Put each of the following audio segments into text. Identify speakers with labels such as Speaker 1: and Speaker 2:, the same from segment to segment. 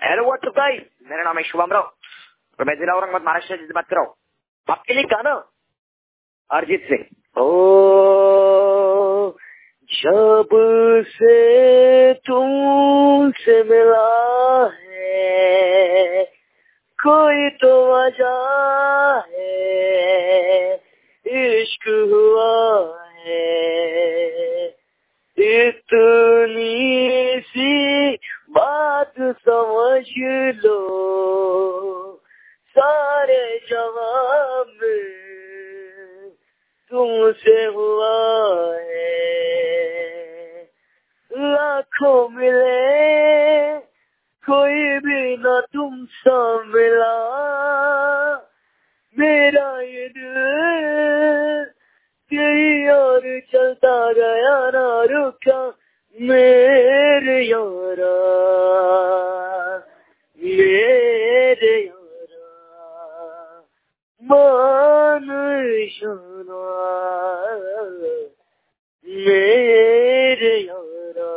Speaker 1: Hello what's up guys, मेरा नाम है शुभम राव और मैं जिला औरंगाबाद महाराष्ट्र से बात कर रहा हूँ। आपके लिए गाना अरिजीत सिंह। ओ जब से तुमसे मिला है कोई तो वजह है, इश्क हुआ है इतनी सी बात समझ लो, सारे जवाब तुमसे हुआ है। लाखों मिले कोई भी न तुमसा मिला, मेरा ये दिल तेरी ओर चलता गया ना रुका मेरे यारा, मेरे यारा मान जाना मेरे यारा।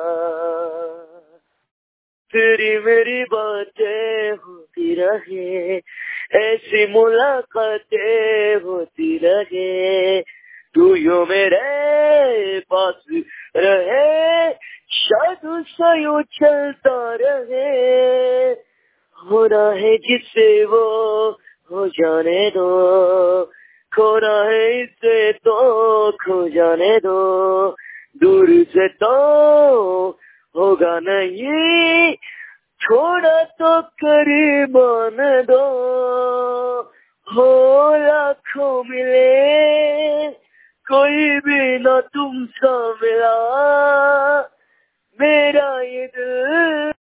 Speaker 1: तेरी मेरी बातें होती रहे, ऐसी मुलाकातें होती रहे, तू यो मेरे पास रहे, शायद उसका यूं चलता रहे। होना है जिससे वो हो जाने दो, खोना है इससे तो खो जाने दो, दूर से तो होगा नहीं, थोड़ा तो करीब आने दो। हो लाखों मिले कोई भी न तुमसा मिला, मेरा ये दिल